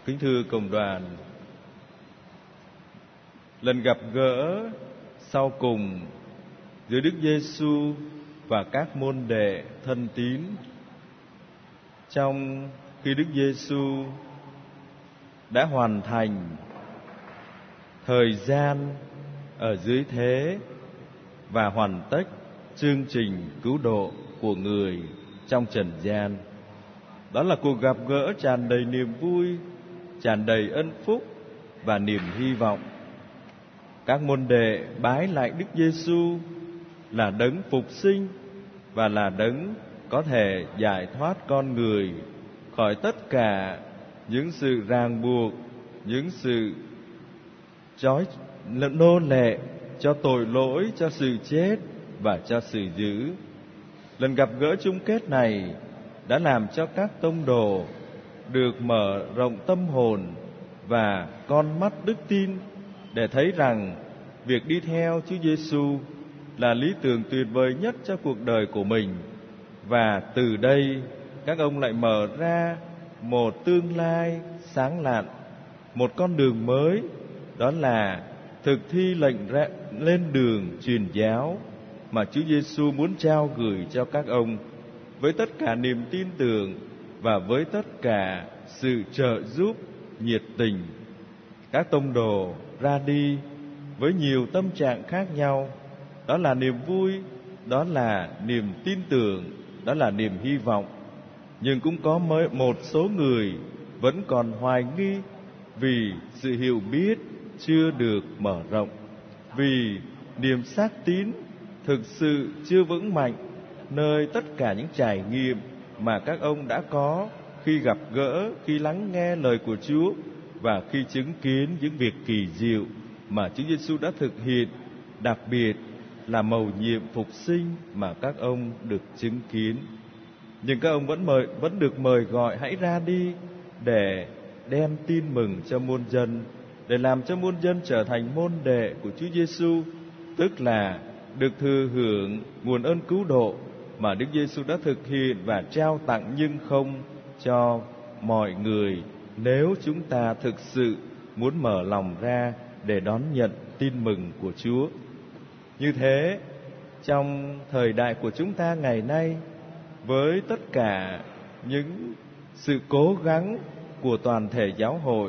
Kính thưa cộng đoàn, lần gặp gỡ sau cùng giữa Đức Giêsu và các môn đệ thân tín, trong khi Đức Giêsu đã hoàn thành thời gian ở dưới thế và hoàn tất chương trình cứu độ của người trong trần gian. Đó là cuộc gặp gỡ tràn đầy niềm vui, tràn đầy ân phúc và niềm hy vọng. Các môn đệ bái lại Đức Giêsu là đấng phục sinh và là đấng có thể giải thoát con người khỏi tất cả những sự ràng buộc, những sự trói nô lệ cho tội lỗi, cho sự chết và cho sự dữ. Lần gặp gỡ chung kết này đã làm cho các tông đồ được mở rộng tâm hồn và con mắt đức tin để thấy rằng việc đi theo Chúa Giêsu là lý tưởng tuyệt vời nhất cho cuộc đời của mình. Và từ đây các ông lại mở ra một tương lai sáng lạn, một con đường mới, đó là thực thi lệnh lên đường truyền giáo mà Chúa Giêsu muốn trao gửi cho các ông, với tất cả niềm tin tưởng và với tất cả sự trợ giúp nhiệt tình. Các tông đồ ra đi với nhiều tâm trạng khác nhau, đó là niềm vui, đó là niềm tin tưởng, đó là niềm hy vọng. Nhưng cũng có một số người vẫn còn hoài nghi vì sự hiểu biết chưa được mở rộng, vì niềm xác tín thực sự chưa vững mạnh nơi tất cả những trải nghiệm mà các ông đã có khi gặp gỡ, khi lắng nghe lời của Chúa và khi chứng kiến những việc kỳ diệu mà Chúa Giêsu đã thực hiện, đặc biệt là mầu nhiệm phục sinh mà các ông được chứng kiến. Nhưng các ông vẫn được mời gọi hãy ra đi để đem tin mừng cho muôn dân, để làm cho muôn dân trở thành môn đệ của Chúa Giêsu, tức là được thừa hưởng nguồn ơn cứu độ mà Đức Giêsu đã thực hiện và trao tặng nhưng không cho mọi người, nếu chúng ta thực sự muốn mở lòng ra để đón nhận tin mừng của Chúa. Như thế, trong thời đại của chúng ta ngày nay, với tất cả những sự cố gắng của toàn thể giáo hội,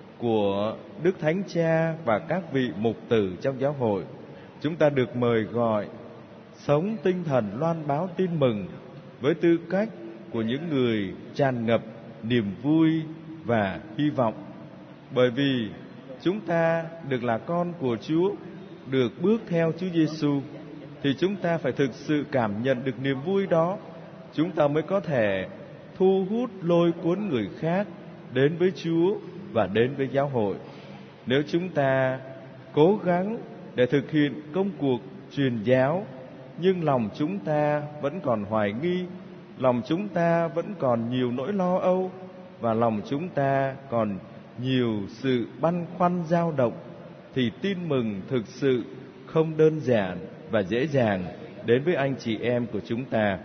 của Đức Thánh Cha và các vị mục tử trong giáo hội, chúng ta được mời gọi sống tinh thần loan báo tin mừng với tư cách của những người tràn ngập niềm vui và hy vọng. Bởi vì chúng ta được là con của Chúa, được bước theo Chúa Giêsu, thì chúng ta phải thực sự cảm nhận được niềm vui đó, chúng ta mới có thể thu hút lôi cuốn người khác đến với Chúa và đến với giáo hội. Nếu chúng ta cố gắng để thực hiện công cuộc truyền giáo, nhưng lòng chúng ta vẫn còn hoài nghi, lòng chúng ta vẫn còn nhiều nỗi lo âu, và lòng chúng ta còn nhiều sự băn khoăn dao động, thì tin mừng thực sự không đơn giản và dễ dàng đến với anh chị em của chúng ta.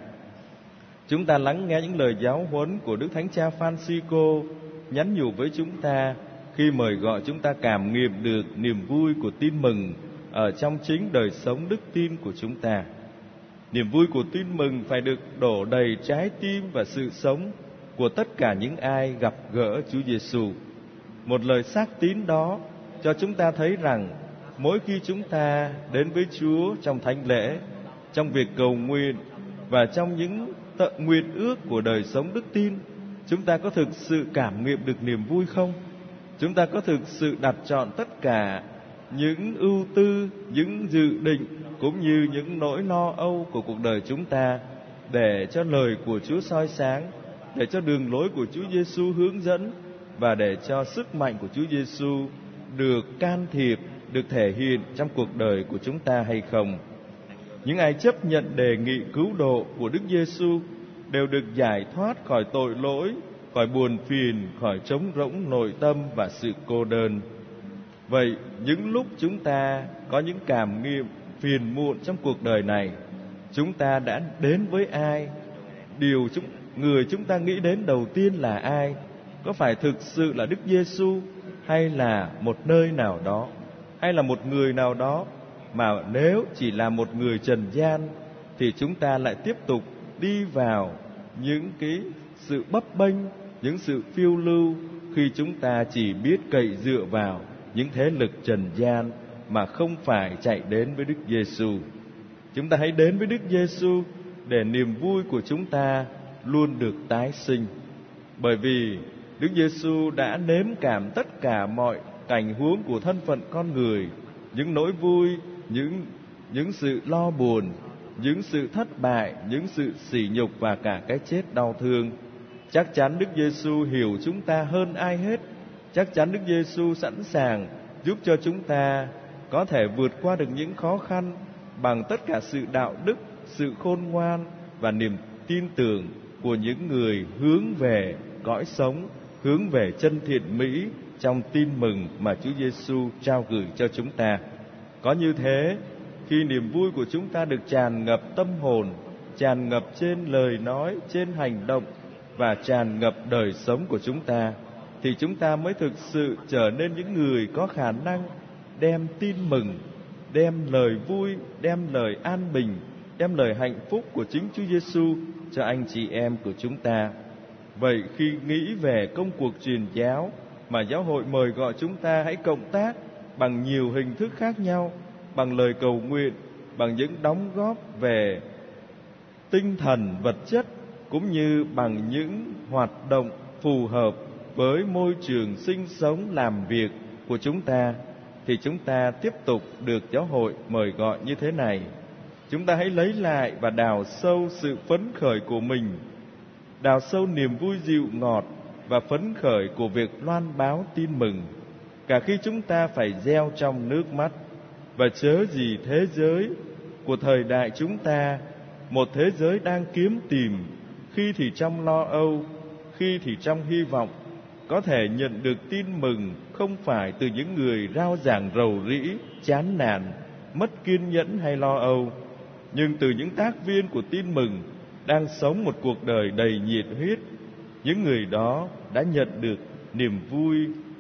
Chúng ta lắng nghe những lời giáo huấn của Đức Thánh Cha Francisco nhắn nhủ với chúng ta khi mời gọi chúng ta cảm nghiệm được niềm vui của tin mừng ở trong chính đời sống đức tin của chúng ta. Niềm vui của tin mừng phải được đổ đầy trái tim và sự sống của tất cả những ai gặp gỡ Chúa Giêsu. Một lời xác tín đó cho chúng ta thấy rằng mỗi khi chúng ta đến với Chúa trong thánh lễ, trong việc cầu nguyện và trong những nguyện ước của đời sống đức tin, chúng ta có thực sự cảm nghiệm được niềm vui không? Chúng ta có thực sự đặt trọn tất cả những ưu tư, những dự định cũng như những nỗi lo âu của cuộc đời chúng ta để cho lời của Chúa soi sáng, để cho đường lối của Chúa Giêsu hướng dẫn và để cho sức mạnh của Chúa Giêsu được can thiệp, được thể hiện trong cuộc đời của chúng ta hay không? Những ai chấp nhận đề nghị cứu độ của Đức Giêsu đều được giải thoát khỏi tội lỗi, khỏi buồn phiền, khỏi trống rỗng nội tâm và sự cô đơn. Vậy, những lúc chúng ta có những cảm nghiệm phiền muộn trong cuộc đời này, chúng ta đã đến với ai? Người chúng ta nghĩ đến đầu tiên là ai? có phải thực sự là Đức Giêsu hay là một nơi nào đó, hay là một người nào đó, mà nếu chỉ là một người trần gian thì chúng ta lại tiếp tục đi vào những cái sự bấp bênh, những sự phiêu lưu, khi chúng ta chỉ biết cậy dựa vào những thế lực trần gian mà không phải chạy đến với Đức Giêsu. Chúng ta hãy đến với Đức Giêsu để niềm vui của chúng ta luôn được tái sinh. Bởi vì Đức Giêsu đã nếm cảm tất cả mọi cảnh huống của thân phận con người, những nỗi vui, những sự lo buồn, những sự thất bại, những sự sỉ nhục và cả cái chết đau thương. Chắc chắn Đức Giêsu hiểu chúng ta hơn ai hết. Chắc chắn Đức Giêsu sẵn sàng giúp cho chúng ta có thể vượt qua được những khó khăn bằng tất cả sự đạo đức, sự khôn ngoan và niềm tin tưởng của những người hướng về cõi sống, hướng về chân thiện mỹ trong tin mừng mà Chúa Giêsu trao gửi cho chúng ta. Có như thế, khi niềm vui của chúng ta được tràn ngập tâm hồn, tràn ngập trên lời nói, trên hành động và tràn ngập đời sống của chúng ta, thì chúng ta mới thực sự trở nên những người có khả năng đem tin mừng, đem lời vui, đem lời an bình, đem lời hạnh phúc của chính Chúa Giêsu cho anh chị em của chúng ta. Vậy khi nghĩ về công cuộc truyền giáo mà giáo hội mời gọi chúng ta hãy cộng tác bằng nhiều hình thức khác nhau, bằng lời cầu nguyện, bằng những đóng góp về tinh thần vật chất, cũng như bằng những hoạt động phù hợp với môi trường sinh sống làm việc của chúng ta, thì chúng ta tiếp tục được giáo hội mời gọi như thế này. Chúng ta hãy lấy lại và đào sâu sự phấn khởi của mình, đào sâu niềm vui dịu ngọt và phấn khởi của việc loan báo tin mừng, cả khi chúng ta phải gieo trong nước mắt. Và chớ gì thế giới của thời đại chúng ta, một thế giới đang kiếm tìm, khi thì trong lo âu, khi thì trong hy vọng, có thể nhận được tin mừng không phải từ những người rao giảng rầu rĩ, chán nản, mất kiên nhẫn hay lo âu, nhưng từ những tác viên của tin mừng đang sống một cuộc đời đầy nhiệt huyết. Những người đó đã nhận được niềm vui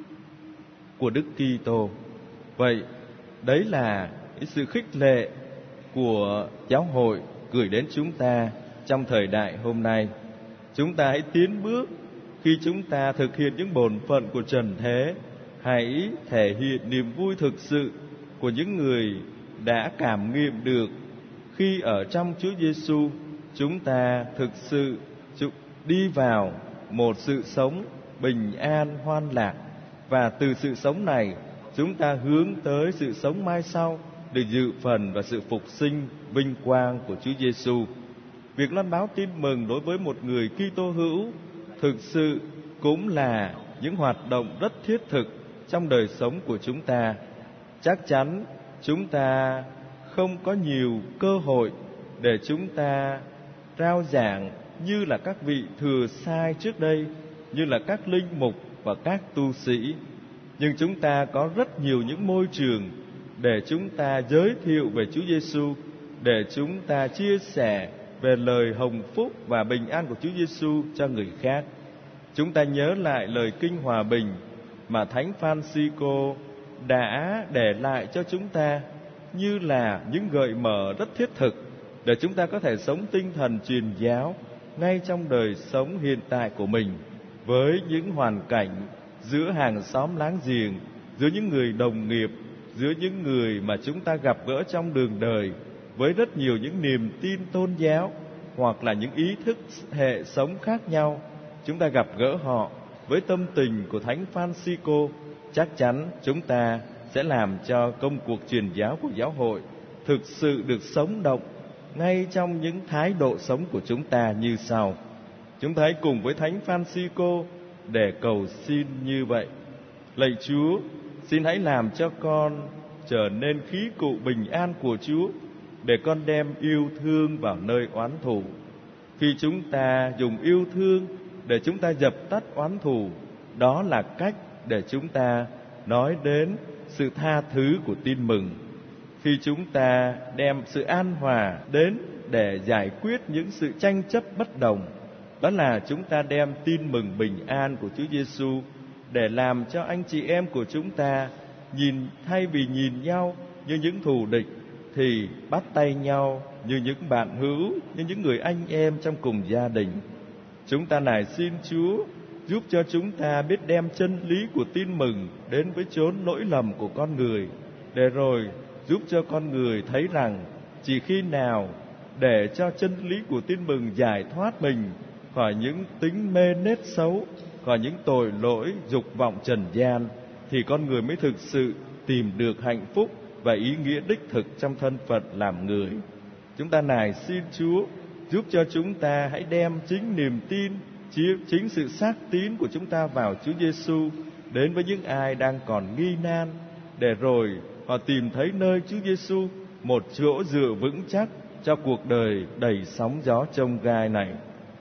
của Đức Kitô. Vậy đấy là cái sự khích lệ của giáo hội gửi đến chúng ta trong thời đại hôm nay. Chúng ta hãy tiến bước khi chúng ta thực hiện những bổn phận của trần thế. Hãy thể hiện niềm vui thực sự của những người đã cảm nghiệm được khi ở trong Chúa Giêsu chúng ta thực sự đi vào một sự sống bình an hoan lạc, và từ sự sống này chúng ta hướng tới sự sống mai sau để dự phần và sự phục sinh vinh quang của Chúa Giêsu. Việc loan báo tin mừng đối với một người Kitô hữu thực sự cũng là những hoạt động rất thiết thực trong đời sống của chúng ta. Chắc chắn chúng ta không có nhiều cơ hội để chúng ta rao giảng như là các vị thừa sai trước đây, như là các linh mục và các tu sĩ. Nhưng chúng ta có rất nhiều những môi trường để chúng ta giới thiệu về Chúa Giêsu, để chúng ta chia sẻ về lời hồng phúc và bình an của Chúa Giêsu cho người khác. Chúng ta nhớ lại lời kinh hòa bình mà Thánh Francisco đã để lại cho chúng ta, như là những gợi mở rất thiết thực để chúng ta có thể sống tinh thần truyền giáo ngay trong đời sống hiện tại của mình, với những hoàn cảnh giữa hàng xóm láng giềng, giữa những người đồng nghiệp, giữa những người mà chúng ta gặp gỡ trong đường đời, với rất nhiều những niềm tin tôn giáo hoặc là những ý thức hệ sống khác nhau. Chúng ta gặp gỡ họ với tâm tình của Thánh Francisco, chắc chắn chúng ta sẽ làm cho công cuộc truyền giáo của giáo hội thực sự được sống động ngay trong những thái độ sống của chúng ta như sau. Chúng ta hãy cùng với Thánh Francisco để cầu xin như vậy: lạy Chúa, xin hãy làm cho con trở nên khí cụ bình an của Chúa, để con đem yêu thương vào nơi oán thù. Khi chúng ta dùng yêu thương để chúng ta dập tắt oán thù, đó là cách để chúng ta nói đến sự tha thứ của tin mừng. Khi chúng ta đem sự an hòa đến để giải quyết những sự tranh chấp bất đồng, Đó là chúng ta đem tin mừng bình an của Chúa Giêsu để làm cho anh chị em của chúng ta thay vì nhìn nhau như những thù địch thì bắt tay nhau như những bạn hữu, như những người anh em trong cùng gia đình. Chúng ta nài xin Chúa giúp cho chúng ta biết đem chân lý của tin mừng đến với chốn lỗi lầm của con người, để rồi giúp cho con người thấy rằng chỉ khi nào để cho chân lý của tin mừng giải thoát mình khỏi những tính mê nết xấu, khỏi những tội lỗi dục vọng trần gian, thì con người mới thực sự tìm được hạnh phúc và ý nghĩa đích thực trong thân phận làm người. Chúng ta nài xin Chúa giúp cho chúng ta hãy đem chính niềm tin, chính sự xác tín của chúng ta vào Chúa Giêsu đến với những ai đang còn nghi nan, để rồi họ tìm thấy nơi Chúa Giêsu một chỗ dựa vững chắc cho cuộc đời đầy sóng gió chông gai này.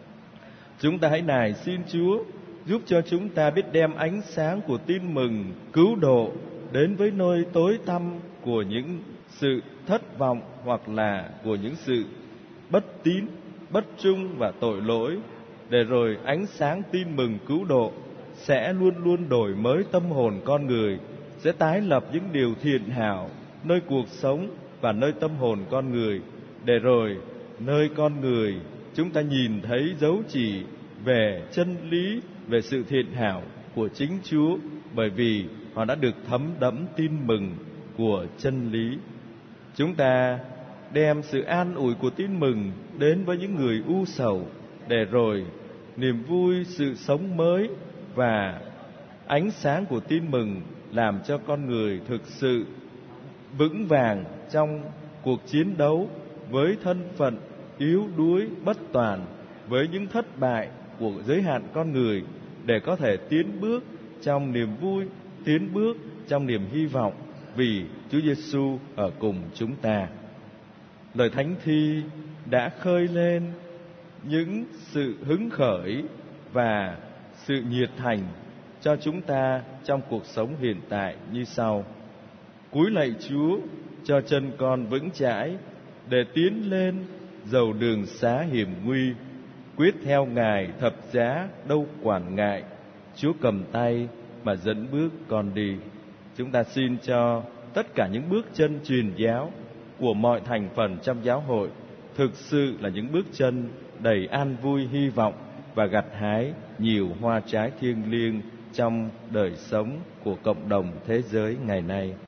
Chúng ta hãy nài xin Chúa giúp cho chúng ta biết đem ánh sáng của tin mừng cứu độ đến với nơi tối tăm của những sự thất vọng, hoặc là của những sự bất tín, bất trung và tội lỗi, để rồi ánh sáng tin mừng cứu độ sẽ luôn luôn đổi mới tâm hồn con người, sẽ tái lập những điều thiện hảo nơi cuộc sống và nơi tâm hồn con người, để rồi nơi con người chúng ta nhìn thấy dấu chỉ về chân lý, về sự thiện hảo của chính Chúa, bởi vì họ đã được thấm đẫm tin mừng của chân lý. Chúng ta đem sự an ủi của tin mừng đến với những người u sầu, để rồi niềm vui, sự sống mới và ánh sáng của tin mừng làm cho con người thực sự vững vàng trong cuộc chiến đấu với thân phận yếu đuối, bất toàn, với những thất bại của giới hạn con người, để có thể tiến bước trong niềm vui, tiến bước trong niềm hy vọng, vì Chúa Giêsu ở cùng chúng ta. Lời Thánh Thi đã khơi lên những sự hứng khởi và sự nhiệt thành cho chúng ta trong cuộc sống hiện tại như sau: cúi lạy Chúa cho chân con vững chãi, để tiến lên dầu đường xá hiểm nguy, quyết theo Ngài thập giá đâu quản ngại, Chúa cầm tay mà dẫn bước con đi. Chúng ta xin cho tất cả những bước chân truyền giáo của mọi thành phần trong giáo hội thực sự là những bước chân đầy an vui, hy vọng và gặt hái nhiều hoa trái thiêng liêng trong đời sống của cộng đồng thế giới ngày nay.